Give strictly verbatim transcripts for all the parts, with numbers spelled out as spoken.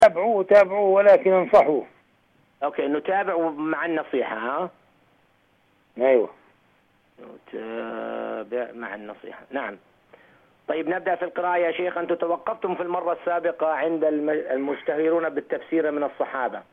تابعوه تابعوه ولكن انصحوه. أوكي، نتابع مع النصيحة. ها أيوة، نتابع مع النصيحة. نعم. طيب نبدأ في القراءة يا شيخ. أنتم توقفتم في المرة السابقة عند المشتهرون بالتفسير من الصحابة.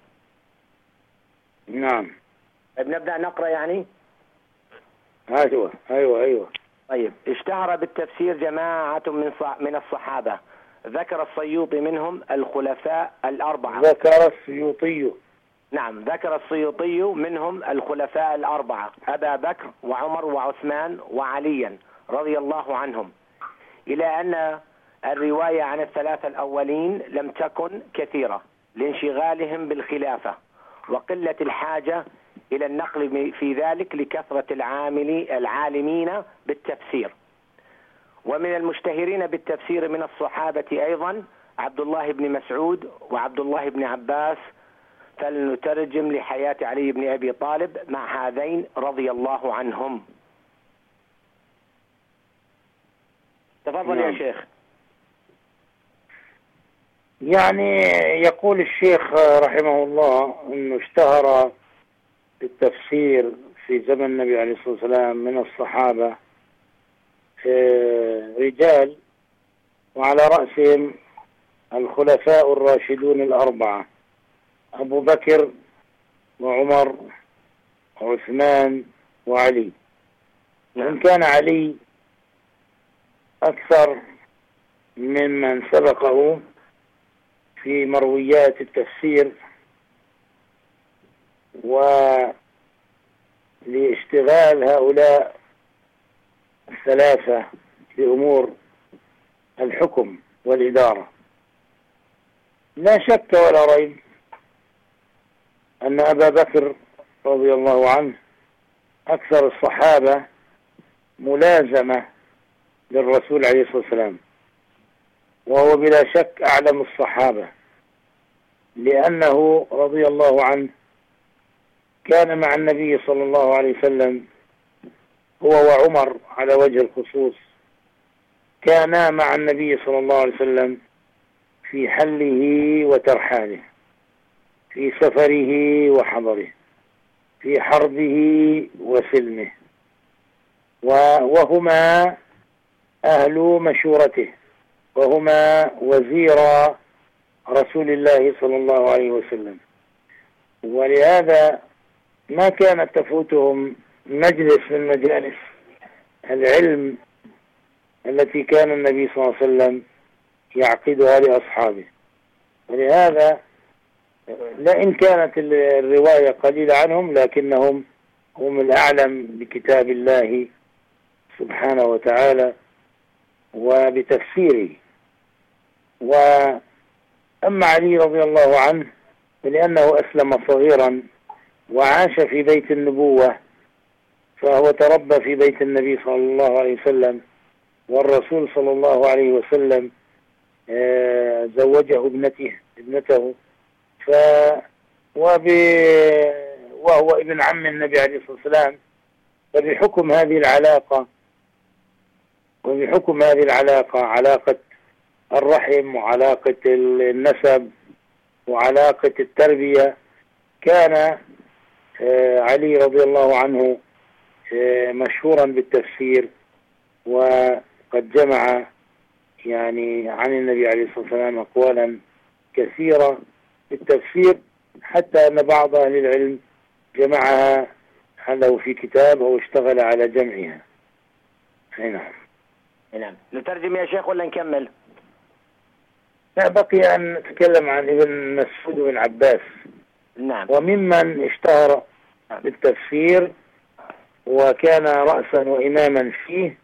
نعم. طيب نبدأ نقرأ يعني. أيوة أيوة أيوة. طيب، اشتهر بالتفسير جماعة من من الصحابة، ذكر السيوطي منهم الخلفاء الأربعة. ذكر السيوطي. نعم، ذكر السيوطي منهم الخلفاء الأربعة، أبا بكر وعمر وعثمان وعليا رضي الله عنهم، إلى أن الرواية عن الثلاثة الأولين لم تكن كثيرة لانشغالهم بالخلافة وقلة الحاجة إلى النقل في ذلك لكثرة العامل العالمين بالتفسير. ومن المشتهرين بالتفسير من الصحابة أيضا عبد الله بن مسعود وعبد الله بن عباس، فلنترجم لحياة علي بن أبي طالب مع هذين رضي الله عنهم. تفضل. نعم. يا شيخ. يعني يقول الشيخ رحمه الله أنه اشتهر بالتفسير في زمن النبي عليه الصلاة والسلام من الصحابة رجال، وعلى رأسهم الخلفاء الراشدون الأربعة أبو بكر وعمر وعثمان وعلي. وإن كان علي أكثر ممن سبقه في مرويات التفسير، ولاشتغال هؤلاء الثلاثة بأمور الحكم والإدارة. لا شك ولا ريب أن أبا بكر رضي الله عنه أكثر الصحابة ملازمة للرسول عليه الصلاة والسلام، وهو بلا شك أعلم الصحابة، لأنه رضي الله عنه كان مع النبي صلى الله عليه وسلم هو وعمر على وجه الخصوص، كانا مع النبي صلى الله عليه وسلم في حله وترحاله، في سفره وحضره، في حربه وسلمه، وهما أهل مشورته، وهما وزيرا رسول الله صلى الله عليه وسلم. ولهذا ما كانت تفوتهم مجلس من مجالس العلم التي كان النبي صلى الله عليه وسلم يعقدها لأصحابه. ولهذا لئن كانت الرواية قليلة عنهم، لكنهم هم الأعلم بكتاب الله سبحانه وتعالى وبتفسيره. وأما علي رضي الله عنه فلأنه أسلم صغيرا وعاش في بيت النبوة، فهو تربى في بيت النبي صلى الله عليه وسلم، والرسول صلى الله عليه وسلم زوجه ابنته ابنته ف وب... وهو ابن عم النبي عليه الصلاة والسلام. فبحكم هذه العلاقة وبحكم هذه العلاقة علاقة الرحم وعلاقة النسب وعلاقة التربية، كان علي رضي الله عنه مشهورا بالتفسير، وقد جمع يعني عن النبي عليه الصلاة والسلام أقوالا كثيرة بالتفسير، حتى أن بعض أهل العلم جمعها له في كتاب أو اشتغل على جمعها. نعم. نعم. نترجم يا شيخ ولا نكمل؟ لا، بقي أن نتكلم عن ابن مسعود بن عباس. نعم. وممن اشتهر بالتفسير وكان رأسا وإماما فيه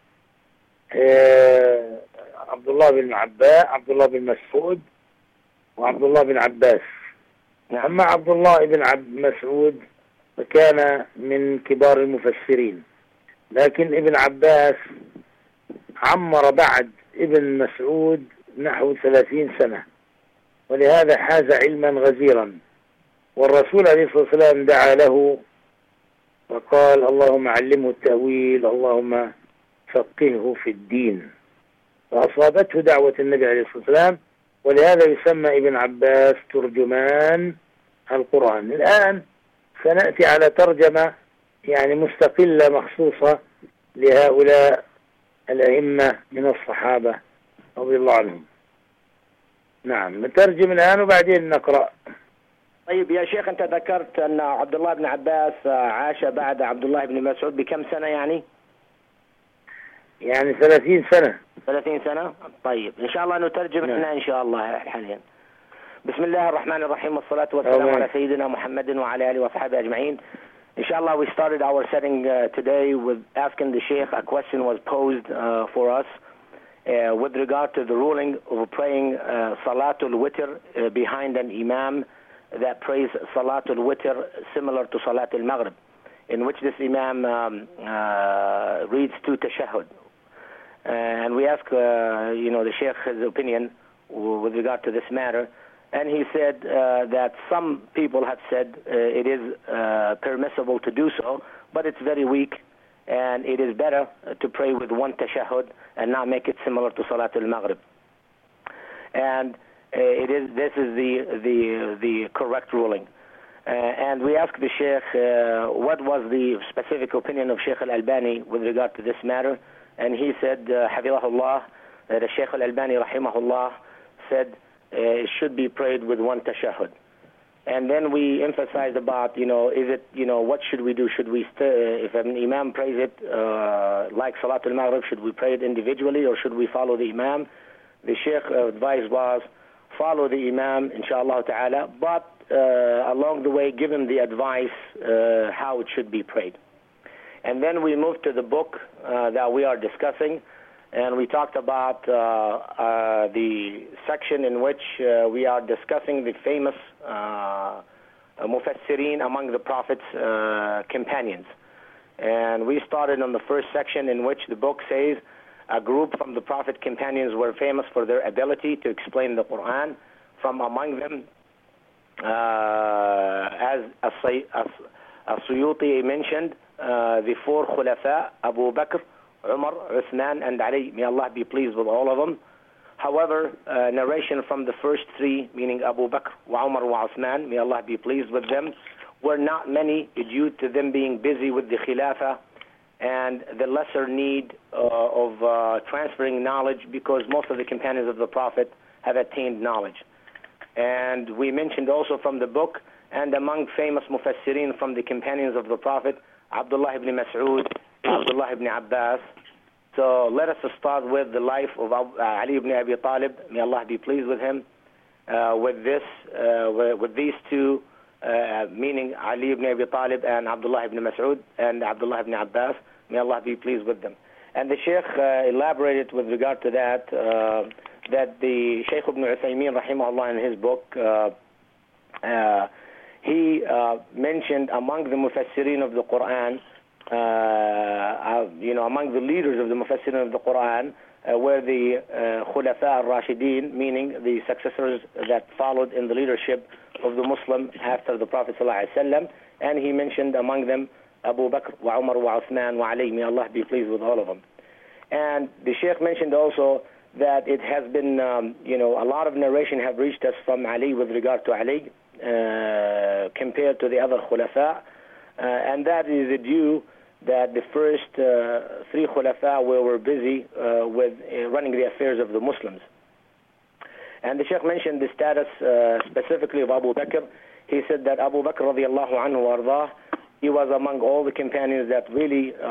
عبد الله بن عباس عبد الله بن مسعود وعبد الله بن عباس. نعم. أما عبد الله بن عبد مسعود فكان من كبار المفسرين، لكن ابن عباس عمر بعد ابن مسعود نحو ثلاثين سنة، ولهذا حاز علما غزيرا. والرسول عليه الصلاة والسلام دعا له وقال: اللهم علمه التأويل، اللهم فقهه في الدين. فأصابته دعوة النبي عليه الصلاة والسلام ولهذا يسمى ابن عباس ترجمان القرآن. الآن سنأتي على ترجمة يعني مستقلة مخصوصة لهؤلاء الأئمة من الصحابة رضي الله عنهم. نعم نترجم الآن وبعدين نقرأ. طيب يا شيخ، أنت ذكرت أن عبد الله بن عباس عاش بعد عبد الله بن مسعود بكم سنة يعني؟ يعني ثلاثين سنة. ثلاثين سنة. طيب إن شاء الله نترجم احنا إن شاء الله حاليا. بسم الله الرحمن الرحيم والصلاة والسلام على سيدنا محمد وعلى آله وصحبه أجمعين. Inshallah, we started our setting uh, today with asking the Sheikh. A question was posed uh, for us uh, with regard to the ruling of praying uh, Salatul Witr uh, behind an Imam that prays Salatul Witr similar to Salatul Maghrib, in which this Imam um, uh, reads two tashahhud. Uh, and we ask, uh, you know, the Sheikh his opinion with regard to this matter. And he said uh, that some people have said uh, it is uh, permissible to do so, but it's very weak, and it is better to pray with one tashahhud and not make it similar to Salatul Maghrib. And uh, it is this is the the the correct ruling. Uh, and we asked the Sheikh uh, what was the specific opinion of Sheikh Al-Albani with regard to this matter, and he said, uh, Hafidhahullah, that the Sheikh Al-Albani rahimahullah said Uh, it should be prayed with one tashahhud. And then we emphasized about, you know, is it, you know, what should we do? Should we, st- uh, if an imam prays it uh, like Salatul Maghrib, should we pray it individually or should we follow the imam? The Sheikh uh, advice was follow the imam, inshallah ta'ala, but uh, along the way give him the advice uh, how it should be prayed. And then we moved to the book uh, that we are discussing. And we talked about uh, uh, the section in which uh, we are discussing the famous uh, mufassirin among the Prophet's uh, companions. And we started on the first section in which the book says a group from the Prophet companions were famous for their ability to explain the Quran. From among them, uh, as As-Suyuti mentioned, uh, the four khulafa, Abu Bakr, Umar, Uthman, and Ali, may Allah be pleased with all of them. However, uh, narration from the first three, meaning Abu Bakr, wa Umar, wa Uthman, may Allah be pleased with them, were not many due to them being busy with the Khilafah and the lesser need uh, of uh, transferring knowledge, because most of the companions of the Prophet have attained knowledge. And we mentioned also from the book, and among famous mufassirin from the companions of the Prophet, Abdullah ibn Mas'ud, Abdullah ibn Abbas. So let us start with the life of Ali ibn Abi Talib. May Allah be pleased with him. Uh, with this, uh, with these two, uh, meaning Ali ibn Abi Talib and Abdullah ibn Mas'ud and Abdullah ibn Abbas. May Allah be pleased with them. And the Sheikh uh, elaborated with regard to that, uh, that the Sheikh ibn Uthaymeen rahimahullah in his book, uh, uh, he uh, mentioned among the mufassirin of the Quran, Uh, uh, you know, among the leaders of the Mufassirin of the Quran uh, were the uh, Khulafa al-Rashidin, meaning the successors that followed in the leadership of the Muslim after the Prophet ﷺ. And he mentioned among them Abu Bakr, wa Umar, wa Uthman, wa Ali. May Allah be pleased with all of them. And the Sheikh mentioned also that it has been, um, you know, a lot of narration have reached us from Ali with regard to Ali uh, compared to the other Khulafa. Uh, and that is due that the first uh, three khulafa were, were busy uh, with uh, running the affairs of the Muslims. And the Sheikh mentioned the status uh, specifically of Abu Bakr. He said that Abu Bakr radiallahu anhu ardah, he was among all the companions that really uh,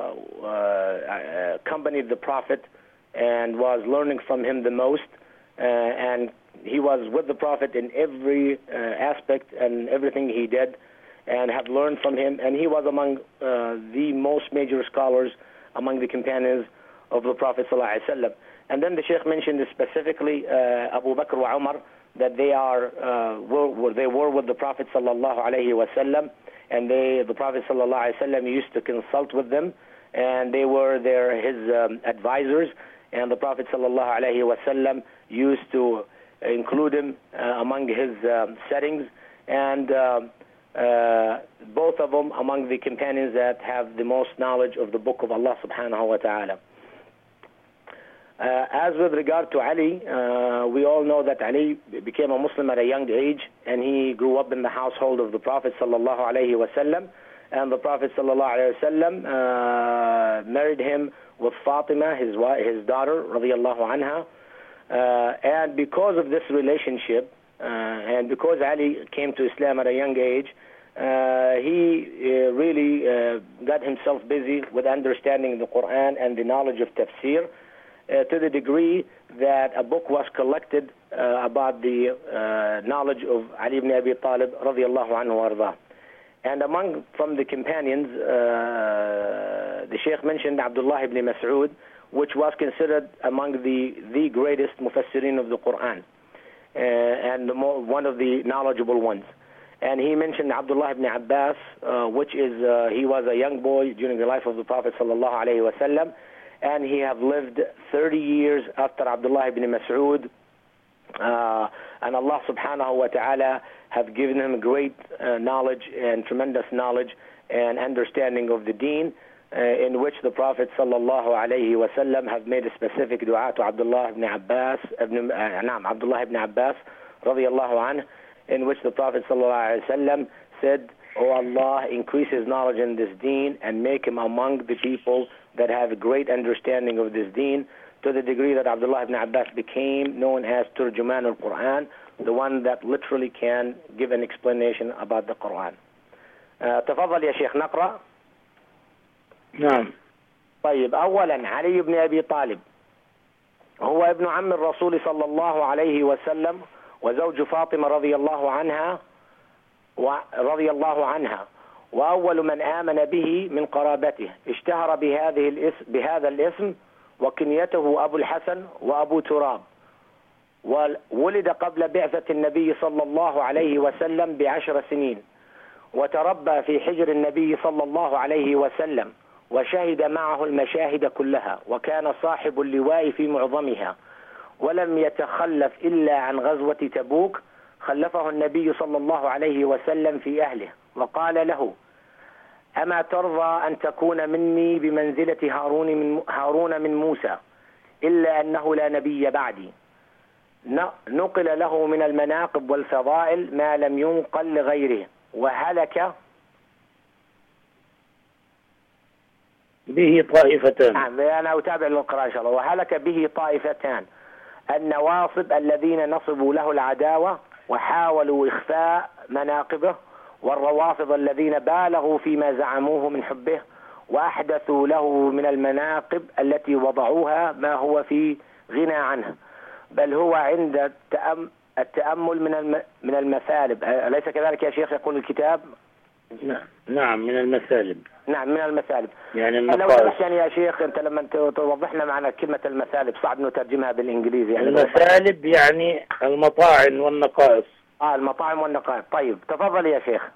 uh, accompanied the Prophet and was learning from him the most. Uh, and he was with the Prophet in every uh, aspect and everything he did, and have learned from him, and he was among uh, the most major scholars among the companions of the Prophet ﷺ. And then the Sheikh mentioned specifically uh, Abu Bakr wa Umar, that they are uh, were, they were with the Prophet ﷺ, and they the Prophet ﷺ used to consult with them, and they were their his um, advisors, and the Prophet ﷺ used to include him uh, among his um, settings, and uh, Uh, both of them among the companions that have the most knowledge of the book of Allah subhanahu wa ta'ala. Uh, as with regard to Ali, uh, we all know that Ali became a Muslim at a young age, and he grew up in the household of the Prophet sallallahu alaihi wasallam. And the Prophet sallallahu alaihi wasallam uh, married him with Fatima, his wife, his daughter, radiyallahu anha. Uh, and because of this relationship, uh, and because Ali came to Islam at a young age, uh, he uh, really uh, got himself busy with understanding the Quran and the knowledge of tafsir. Uh, to the degree that a book was collected uh, about the uh, knowledge of Ali ibn Abi Talib radiyallahu anhu warda. And among from the companions, uh, the Sheikh mentioned Abdullah ibn Mas'ud, which was considered among the, the greatest mufassirin of the Quran, uh, and the more, one of the knowledgeable ones. And he mentioned Abdullah ibn Abbas, uh, which is, uh, he was a young boy during the life of the Prophet sallallahu alayhi wa sallam, and he have lived thirty years after Abdullah ibn Mas'ud, uh, and Allah subhanahu wa ta'ala have given him great uh, knowledge and tremendous knowledge and understanding of the deen, uh, in which the Prophet sallallahu alayhi wa sallam have made a specific dua to Abdullah ibn Abbas, ibn, uh, naam, Abdullah ibn Abbas radiyallahu anhu, in which the Prophet sallallahu alayhi wa sallam said, "O Allah, increase his knowledge in this deen and make him among the people that have a great understanding of this deen," to the degree that Abdullah ibn Abbas became known as Turjuman al-Quran, the one that literally can give an explanation about the Quran. تفضل يا شيخ نقرأ. نعم. طيب، أولا علي بن أبي طالب هو ابن عم الرسول صلى الله عليه وسلم وزوج فاطمة رضي الله عنها ورضي الله عنها، وأول من آمن به من قرابته، اشتهر بهذه الاسم بهذا الاسم، وكنيته أبو الحسن وأبو تراب، وولد قبل بعثة النبي صلى الله عليه وسلم بعشر سنين، وتربى في حجر النبي صلى الله عليه وسلم، وشهد معه المشاهد كلها، وكان صاحب اللواء في معظمها، ولم يتخلف إلا عن غزوة تبوك خلفه النبي صلى الله عليه وسلم في أهله، وقال له: أما ترضى أن تكون مني بمنزلة هارون من, هارون من موسى، إلا أنه لا نبي بعدي. نقل له من المناقب والفضائل ما لم ينقل لغيره، وهلك به طائفتان. نعم، أنا أتابع للقراءة إن شاء الله. وهلك به طائفتان: النواصب الذين نصبوا له العداوة وحاولوا إخفاء مناقبه، والروافض الذين بالغوا فيما زعموه من حبه وأحدثوا له من المناقب التي وضعوها ما هو في غنى عنه، بل هو عند التأمل من من المثالب. أليس كذلك يا شيخ يقول الكتاب؟ نعم، من المثالب. نعم، من المثالب. يعني لو سمحت يعني يا شيخ أنت لما توضح لنا معنى كلمة المثالب، صعب نترجمها بالإنجليزي. يعني المثالب يعني المطاعن والنقائص. آه المطاعم والنقائص. طيب تفضل يا شيخ.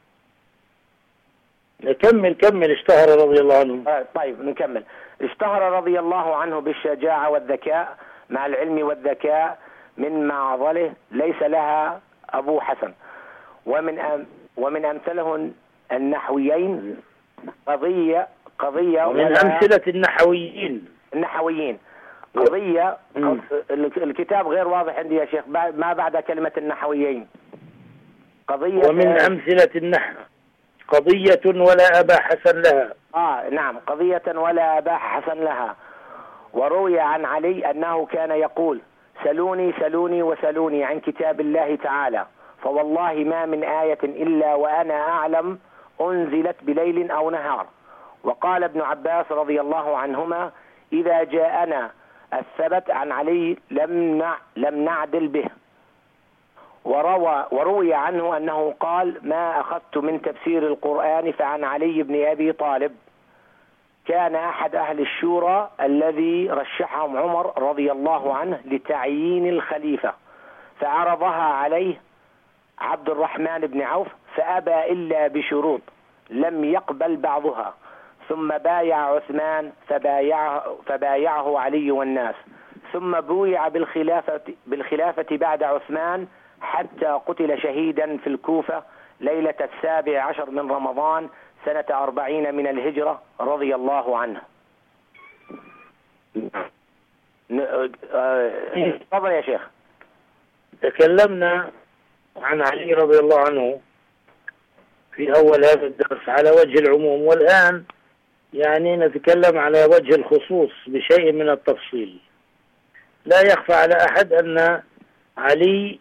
كمل كمل. اشتهر رضي الله عنه. آه طيب نكمل. اشتهر رضي الله عنه بالشجاعة والذكاء مع العلم والذكاء من معضله ليس لها أبو حسن، ومن أم ومن أمثله النحويين قضية قضية ومن أمثلة النحويين النحويين قضية. الكتاب غير واضح عندي يا شيخ، ما بعد كلمة النحويين. قضية ومن أمثلة النحو قضية ولا أبا حسن لها. آه نعم، قضية ولا أبا حسن لها. وروي عن علي أنه كان يقول: سلوني سلوني وسلوني عن كتاب الله تعالى، فوالله ما من آية إلا وأنا أعلم أنزلت بليل أو نهار. وقال ابن عباس رضي الله عنهما: إذا جاءنا الثبت عن علي لم لم نعدل به. وروى وروي عنه أنه قال: ما أخذت من تفسير القرآن فعن علي بن أبي طالب. كان أحد أهل الشورى الذي رشحهم عمر رضي الله عنه لتعيين الخليفة، فعرضها عليه عبد الرحمن بن عوف فأبى إلا بشروط لم يقبل بعضها، ثم بايع عثمان فبايعه, فبايعه علي والناس، ثم بويع بالخلافة, بالخلافة بعد عثمان حتى قتل شهيدا في الكوفة ليلة السابع عشر من رمضان سنة أربعين من الهجرة رضي الله عنه. تفضل يا شيخ. تكلمنا عن علي رضي الله عنه في أول هذا الدرس على وجه العموم، والآن يعني نتكلم على وجه الخصوص بشيء من التفصيل. لا يخفى على أحد أن علي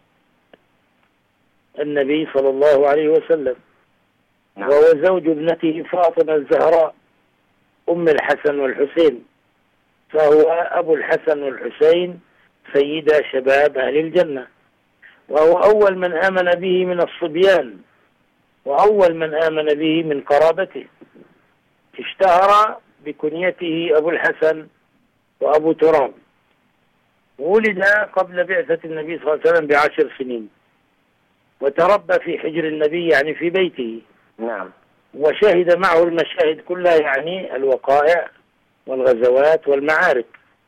النبي صلى الله عليه وسلم وهو زوج ابنته فاطمة الزهراء أم الحسن والحسين، فهو أبو الحسن والحسين سيدا شباب أهل الجنة، وهو أول من آمن به من الصبيان، وأول من آمن به من قرابته. اشتهر بكنيته أبو الحسن وأبو تراب، ولد قبل بعثة النبي صلى الله عليه وسلم بعشر سنين، وتربى في حجر النبي يعني في بيته. نعم. وشهد معه المشاهد كلها، يعني الوقائع والغزوات والمعارك،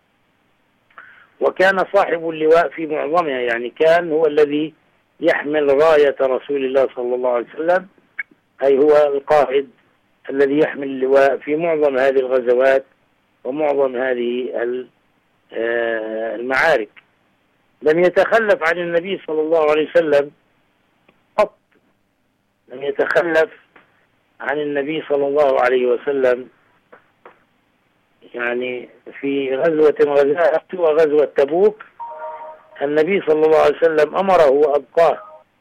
وكان صاحب اللواء في معظمها، يعني كان هو الذي يحمل راية رسول الله صلى الله عليه وسلم، أي هو القائد الذي يحمل اللواء في معظم هذه الغزوات ومعظم هذه المعارك. لم يتخلف عن النبي صلى الله عليه وسلم قط، لم يتخلف عن النبي صلى الله عليه وسلم يعني في غزوة غزاها وغزوة تبوك النبي صلى الله عليه وسلم أمره وأبقاه.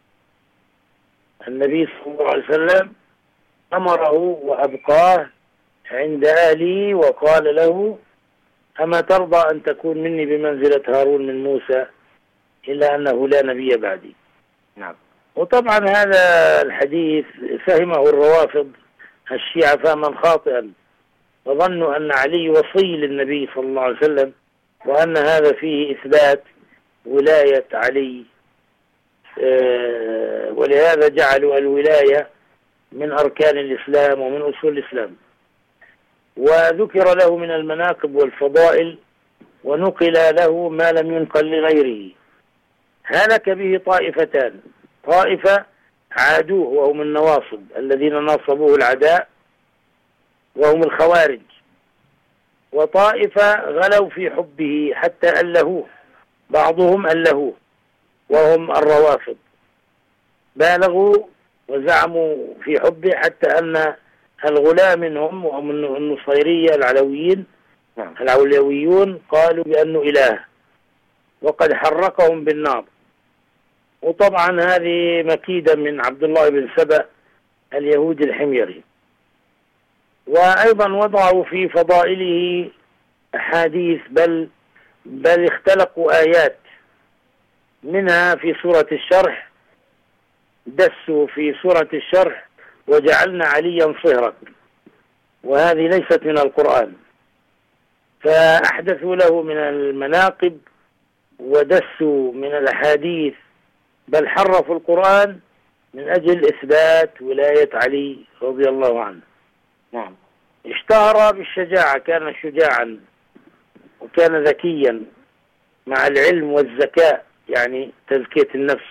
النبي صلى الله عليه وسلم أمره وأبقاه عند أهله وقال له: أما ترضى أن تكون مني بمنزلة هارون من موسى، إلا أنه لا نبي بعدي. نعم. وطبعا هذا الحديث فهمه الروافض الشيعة فهما خاطئا، وظنوا أن علي وصي للنبي صلى الله عليه وسلم، وأن هذا فيه إثبات ولاية علي، ولهذا جعلوا الولاية من أركان الإسلام ومن أصول الإسلام، وذكر له من المناقب والفضائل، ونقل له ما لم ينقل لغيره. هلك به طائفتان: طائفة عادوه وهم النواصب الذين ناصبوه العداء وهم الخوارج، وطائفة غلوا في حبه حتى ألهوه، بعضهم ألهوه وهم الروافض، بالغوا وزعموا في حبه حتى أن الغلاة منهم وهم النصيرية العلويين العلويون قالوا بأنه إله، وقد حرقهم بالنار. وطبعا هذه مكيدة من عبد الله بن سبأ اليهودي الحميري. وأيضا وضعوا في فضائله أحاديث، بل بل اختلقوا آيات، منها في سورة الشرح، دسوا في سورة الشرح: وجعلنا عليا صهرك، وهذه ليست من القرآن، فأحدثوا له من المناقب ودسوا من الأحاديث، بل حرفوا القرآن من أجل إثبات ولاية علي رضي الله عنه. نعم. اشتهر بالشجاعة، كان شجاعا وكان ذكيا مع العلم والذكاء، يعني تزكية النفس.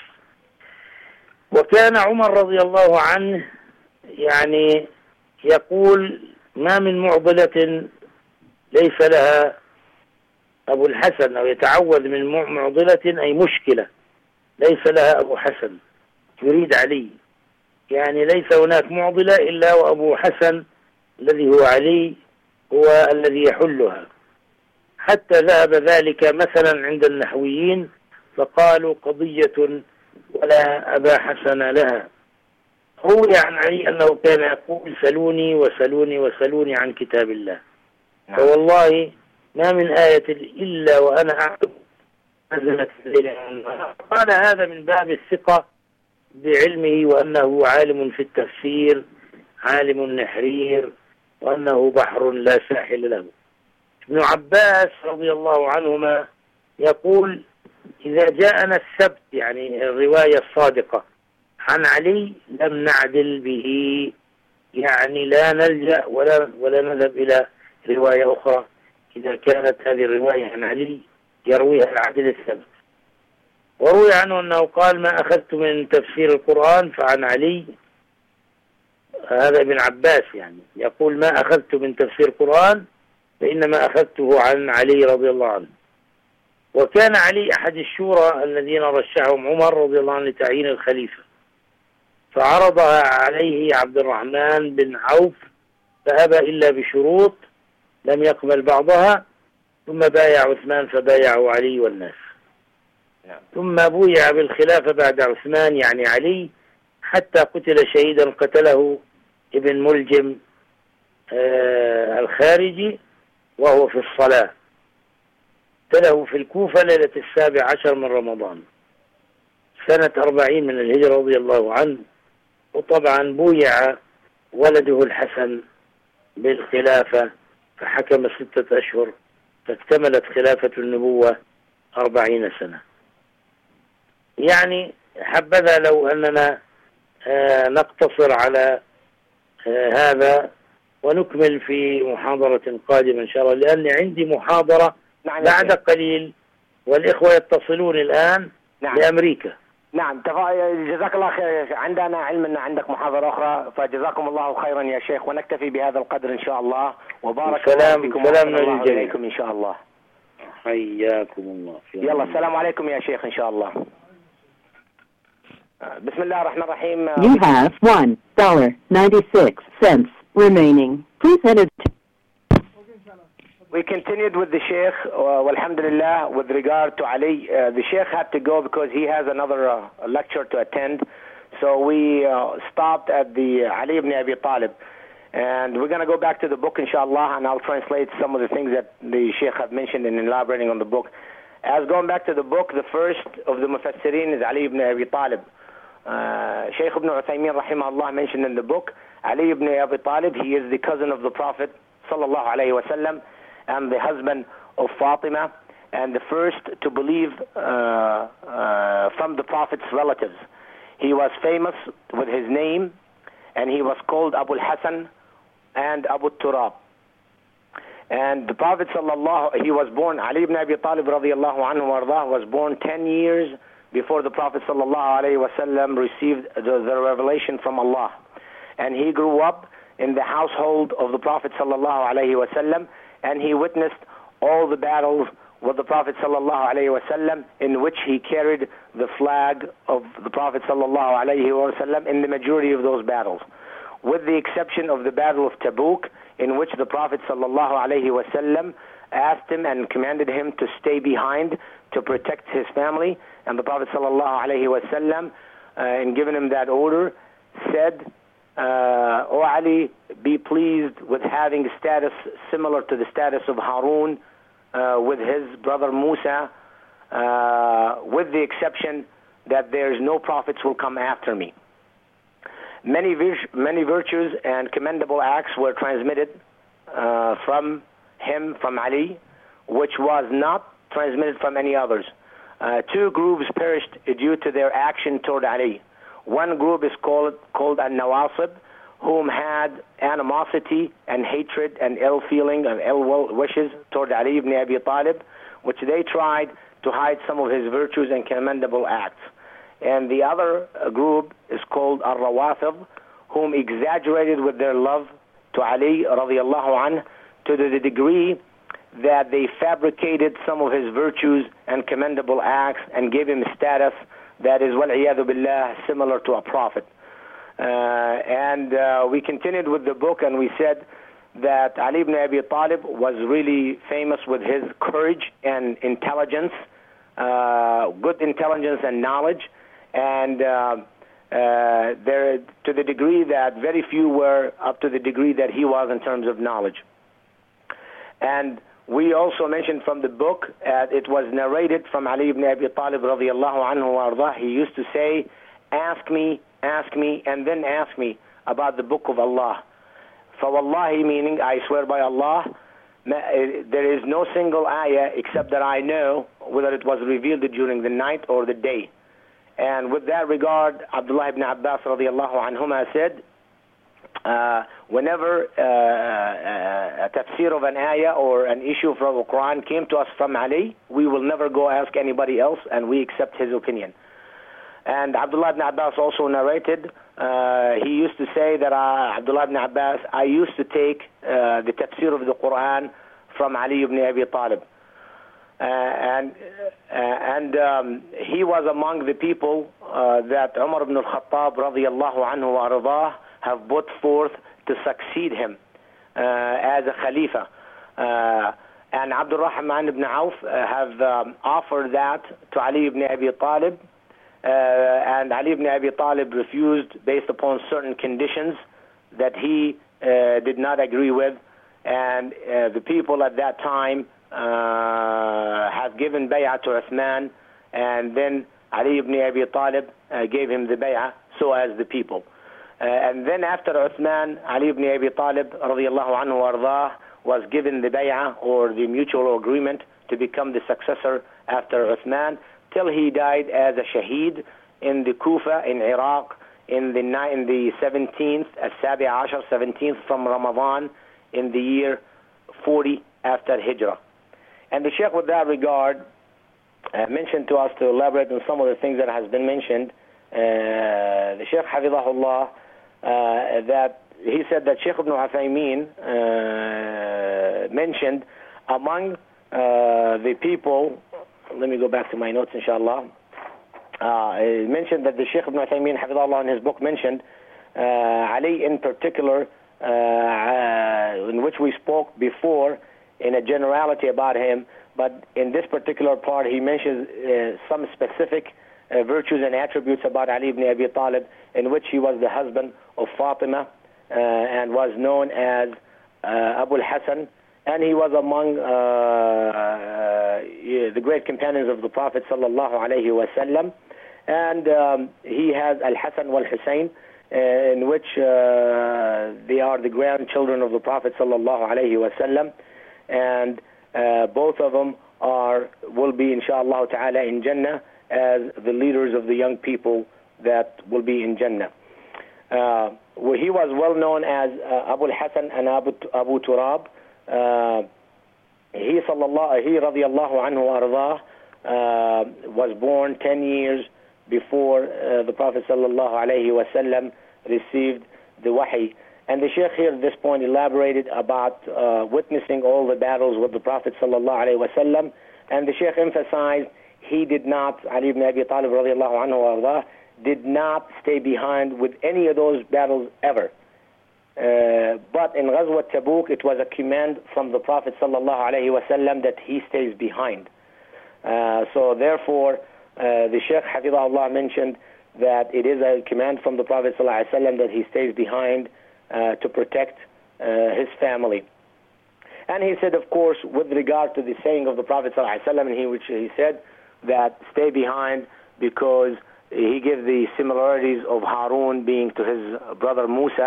وكان عمر رضي الله عنه يعني يقول: ما من معضلة ليس لها أبو الحسن، أو يتعوذ من معضلة أي مشكلة ليس لها أبو حسن، يريد علي، يعني ليس هناك معضلة إلا وأبو حسن الذي هو علي هو الذي يحلها. حتى ذهب ذلك مثلا عند النحويين فقالوا: قضية ولا أبا حسن لها. روي عن علي أنه كان يقول: سلوني وسلوني وسلوني عن كتاب الله، فوالله ما من آية إلا وأنا أعلم نزلت الليل. قال هذا من باب الثقة بعلمه، وأنه عالم في التفسير، عالم النحرير، وأنه بحر لا ساحل له. ابن عباس رضي الله عنهما يقول: إذا جاءنا السبت، يعني الرواية الصادقة عن علي، لم نعدل به، يعني لا نلجأ ولا ولا نذهب إلى رواية أخرى إذا كانت هذه الرواية عن علي يرويها العدل الثبت. وروي عنه أنه قال: ما أخذت من تفسير القرآن فعن علي. هذا ابن عباس يعني يقول: ما أخذت من تفسير القرآن فإنما أخذته عن علي رضي الله عنه. وكان علي أحد الشورى الذين رشحهم عمر رضي الله عنه لتعيين الخليفة، فعرضها عليه عبد الرحمن بن عوف فأبى إلا بشروط لم يقبل بعضها، ثم بايع عثمان فبايعه علي والناس. ثم بويع بالخلافة بعد عثمان يعني علي، حتى قتل شهيدا قتله ابن ملجم آه الخارجي وهو في الصلاة، قتله في الكوفة ليلة السابع عشر من رمضان سنة أربعين من الهجرة رضي الله عنه. وطبعا بويع ولده الحسن بالخلافة فحكم ستة أشهر، فاكتملت خلافة النبوة أربعين سنة. يعني حبذا لو أننا آه نقتصر على آه هذا ونكمل في محاضرة قادمة إن شاء الله، لأن عندي محاضرة نعم بعد قليل والإخوة يتصلون الآن نعم. لأمريكا. نعم جزاك الله خير، عندنا علم أن عندك محاضرة أخرى، فجزاكم الله خيرا يا شيخ، ونكتفي بهذا القدر إن شاء الله، وبارك الله فيكم وسلام عليكم إن شاء الله. حياكم الله. يلا السلام عليكم يا شيخ إن شاء الله. بسم الله الرحمن الرحيم. You have one dollar ninety-six cents remaining. Please enter. We continued with the Sheikh, uh, alhamdulillah, with regard to Ali. Uh, the Sheikh had to go because he has another uh, lecture to attend. So we uh, stopped at the Ali ibn Abi Talib. And we're going to go back to the book, inshallah, and I'll translate some of the things that the Sheikh have mentioned in elaborating on the book. As going back to the book, the first of the Mufassirin is Ali ibn Abi Talib. Uh, Shaykh ibn Uthaymeen, rahimahullah, mentioned in the book, Ali ibn Abi Talib, he is the cousin of the Prophet, sallallahu alayhi wa sallam, and the husband of Fatima, and the first to believe uh, uh, from the Prophet's relatives. He was famous with his name, and he was called Abu al-Hasan and Abu Turab. And the Prophet sallallahu, he was born, Ali ibn Abi Talib radiyallahu anhu wardah, was born ten years before the Prophet sallallahu alayhi wa sallam received the, the revelation from Allah. And he grew up in the household of the Prophet sallallahu alayhi wa sallam, and he witnessed all the battles with the Prophet sallallahu alayhi wa sallam, in which he carried the flag of the Prophet sallallahu alayhi wa sallam in the majority of those battles, with the exception of the Battle of Tabuk, in which the Prophet sallallahu alayhi wa sallam asked him and commanded him to stay behind to protect his family. And the Prophet sallallahu alayhi wa sallam, uh, in giving him that order, said, Uh, O Ali, be pleased with having a status similar to the status of Harun uh, with his brother Musa, uh, with the exception that there's no prophets will come after me. Many, vir- many virtues and commendable acts were transmitted uh, from him, from Ali, which was not transmitted from any others. Uh, two groups perished due to their action toward Ali. One group is called called An-Nawasib, whom had animosity and hatred and ill feeling and ill wishes toward Ali ibn Abi Talib, which they tried to hide some of his virtues and commendable acts. And the other group is called Ar-Rawafid, whom exaggerated with their love to Ali radiyallahu anhu to the degree that they fabricated some of his virtues and commendable acts and gave him status that is, wal-iyadhu billah, similar to a prophet. Uh, and uh, we continued with the book, and we said that Ali ibn Abi Talib was really famous with his courage and intelligence, uh, good intelligence and knowledge, and uh, uh, there, to the degree that very few were up to the degree that he was in terms of knowledge. And we also mentioned from the book, uh, it was narrated from Ali ibn Abi Talib radiyallahu anhu wa ardah. He used to say, ask me, ask me, and then ask me about the book of Allah. فَوَاللَّهِ, meaning, I swear by Allah, there is no single ayah except that I know whether it was revealed during the night or the day. And with that regard, Abdullah ibn Abbas radiyallahu anhuma said, Uh, whenever uh, uh, a tafsir of an ayah or an issue from the Quran came to us from Ali, we will never go ask anybody else, and we accept his opinion. And Abdullah ibn Abbas also narrated, uh, he used to say that uh, Abdullah ibn Abbas, I used to take uh, the tafsir of the Quran from Ali ibn Abi Talib. and uh, and um, he was among the people uh, that Umar ibn al-Khattab radiyallahu anhu wa ardah have put forth to succeed him uh, as a Khalifa. Uh, and Abdul Rahman ibn Auf uh, have um, offered that to Ali ibn Abi Talib, uh, and Ali ibn Abi Talib refused based upon certain conditions that he uh, did not agree with, and uh, the people at that time uh, have given bay'ah to Uthman, and then Ali ibn Abi Talib uh, gave him the bay'ah, so as the people. Uh, and then after Uthman, Ali ibn Abi Talib radiyallahu anhu wa ardah was given the bay'ah, or the mutual agreement, to become the successor after Uthman, till he died as a shaheed in the Kufa in Iraq in the in the seventeenth, as-sabi ashar, seventeenth from Ramadan in the year forty after Hijrah. And the Sheikh, with that regard, uh, mentioned to us to elaborate on some of the things that has been mentioned. Uh, the Sheikh Hafidhahullah, uh, that he said that Sheikh Ibn Uthaymeen uh, mentioned among uh, the people, let me go back to my notes inshallah, uh, he mentioned that the Sheikh Ibn Uthaymeen Hafidhahullah in his book mentioned uh, Ali in particular, uh, uh, in which we spoke before in a generality about him, but in this particular part he mentions uh, some specific uh, virtues and attributes about Ali ibn Abi Talib, in which he was the husband of Fatima, Uh, and was known as uh, Abu al-Hasan, and he was among uh, uh, the great companions of the Prophet sallallahu alaihi wasallam. And um, he has Al-Hasan wal-Hussein, uh, in which uh, they are the grandchildren of the Prophet sallallahu alaihi wasallam, and uh, both of them are will be inshallah ta'ala in Jannah as the leaders of the young people that will be in Jannah. Uh, well, he was well known as uh, Abu al-Hasan and Abu, Abu Turab. Uh, he, sallallahu, he radiyallahu anhu ardah, uh, was born ten years before uh, the Prophet sallallahu alayhi wasallam received the wahi. And the Sheikh here at this point elaborated about uh, witnessing all the battles with the Prophet sallallahu alayhi wasallam. And the Sheikh emphasized he did not, Ali ibn Abi Talib radiyallahu anhu ardah, did not stay behind with any of those battles ever. Uh, but in Ghazwat Tabuk, it was a command from the Prophet sallallahu alaihi wasallam that he stays behind. Uh, so therefore, uh, the Sheikh Hafidhahullah mentioned that it is a command from the Prophet sallallahu alaihi wasallam that he stays behind uh, to protect uh, his family. And he said, of course, with regard to the saying of the Prophet sallallahu alaihi wasallam, in he which he said that stay behind because he gave the similarities of Harun being to his brother Musa.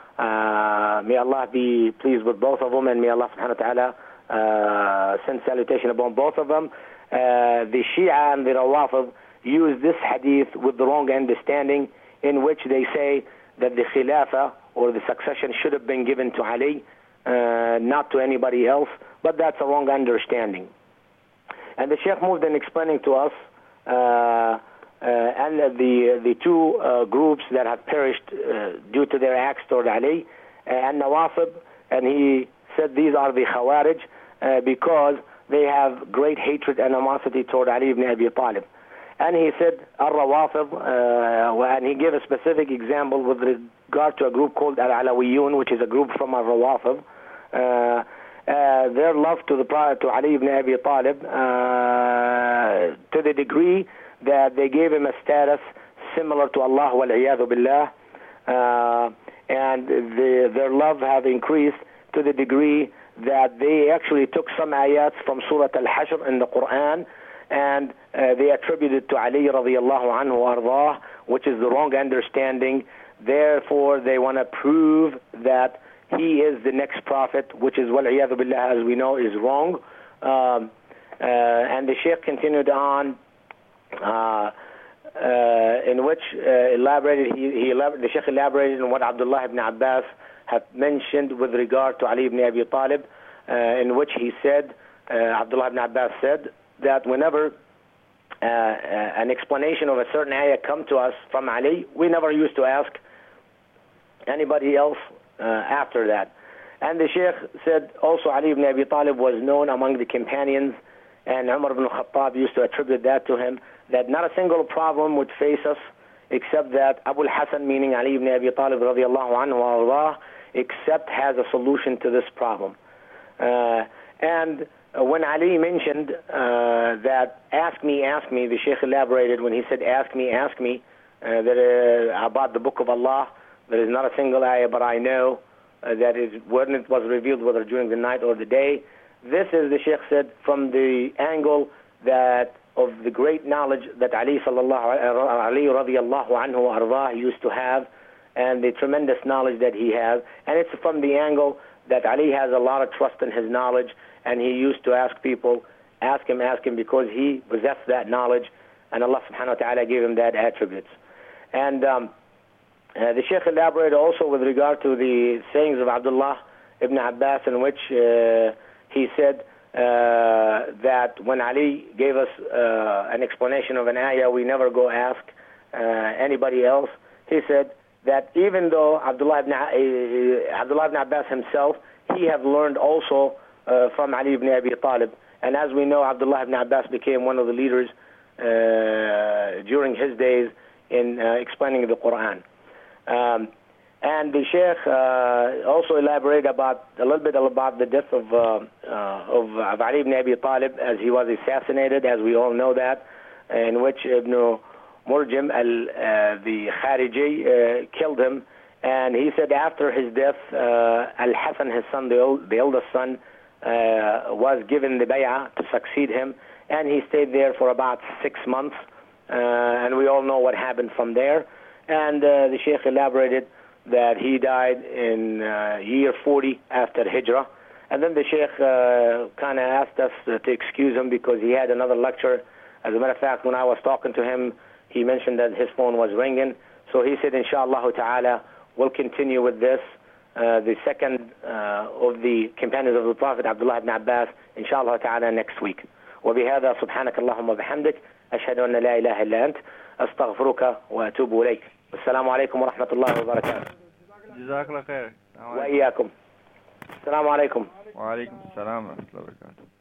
Uh, may Allah be pleased with both of them, and may Allah subhanahu wa ta'ala uh, send salutation upon both of them. Uh, the Shia and the Rawafid use this hadith with the wrong understanding, in which they say that the Khilafah or the succession should have been given to Ali, uh, not to anybody else, but that's a wrong understanding. And the Sheikh moved in explaining to us uh, Uh, and the the two uh, groups that have perished uh, due to their acts toward Ali uh, and Nawafib, and he said these are the Khawarij uh, because they have great hatred and animosity toward Ali ibn Abi Talib. And he said Al-Rawafid, uh, and he gave a specific example with regard to a group called Al-Alawiyun, which is a group from Al-Rawafid. Uh, uh, their love to the to Ali ibn Abi Talib uh, to the degree that they gave him a status similar to Allah wal-iyadhu billah, uh, and the, their love have increased to the degree that they actually took some ayats from Surah Al-Hashr in the Quran, and uh, they attributed to Ali radiyallahu anhu ardah, which is the wrong understanding. Therefore, they want to prove that he is the next prophet, which is wal-iyadhu billah, as we know, is wrong. Um, uh, and the Sheikh continued on, Uh, uh, in which uh, elaborated he, he elabor the Sheikh elaborated on what Abdullah ibn Abbas had mentioned with regard to Ali ibn Abi Talib, uh, in which he said, uh, Abdullah ibn Abbas said that whenever uh, uh, an explanation of a certain ayah come to us from Ali, we never used to ask anybody else uh, after that. And the Sheikh said also Ali ibn Abi Talib was known among the companions and Umar ibn Khattab used to attribute that to him, that not a single problem would face us except that Abu al-Hasan, meaning Ali ibn Abi Talib radiallahu anhu wa Allah, except has a solution to this problem. Uh, and when Ali mentioned uh, that ask me, ask me, the Shaykh elaborated when he said ask me, ask me, uh, that uh, about the book of Allah, there is not a single ayah, but I know uh, that is when it was revealed, whether during the night or the day. This is, the Shaykh said, from the angle that of the great knowledge that Ali sallallahu Ali radiallahu anhu wa ardah used to have, and the tremendous knowledge that he has. And it's from the angle that Ali has a lot of trust in his knowledge, and he used to ask people, ask him, ask him, because he possessed that knowledge, and Allah subhanahu wa ta'ala gave him that attributes. And um, uh, the Shaykh elaborated also with regard to the sayings of Abdullah ibn Abbas, in which uh, he said uh, that when Ali gave us uh, an explanation of an ayah, we never go ask uh, anybody else. He said that even though Abdullah ibn, uh, Abdullah ibn Abbas himself, he had learned also uh, from Ali ibn Abi Talib. And as we know, Abdullah ibn Abbas became one of the leaders uh, during his days in uh, explaining the Quran. Um, and the Sheikh uh, also elaborated about a little bit about the death of, uh, uh, of, of Ali ibn Abi Talib, as he was assassinated, as we all know that, in which Ibn Murjim, al, uh, the Khariji, uh, killed him. And he said after his death, uh, Al-Hasan, his son, the, old, the eldest son, uh, was given the bay'ah to succeed him, and he stayed there for about six months. Uh, and we all know what happened from there. And uh, the Sheikh elaborated that he died in uh, year forty after Hijrah. And then the Sheikh uh, kind of asked us uh, to excuse him because he had another lecture. As a matter of fact, when I was talking to him, he mentioned that his phone was ringing. So he said, inshallah ta'ala, we'll continue with this. Uh, the second uh, of the companions of the Prophet, Abdullah ibn Abbas, inshallah ta'ala, next week. وبهذا سبحانك اللهم وبحمدك أشهد أن لا إله إلا أنت أستغفرك وأتوب إليك. السلام عليكم ورحمة الله وبركاته. جزاك الله خير. وإياكم. السلام عليكم. وعليكم السلام ورحمة الله وبركاته.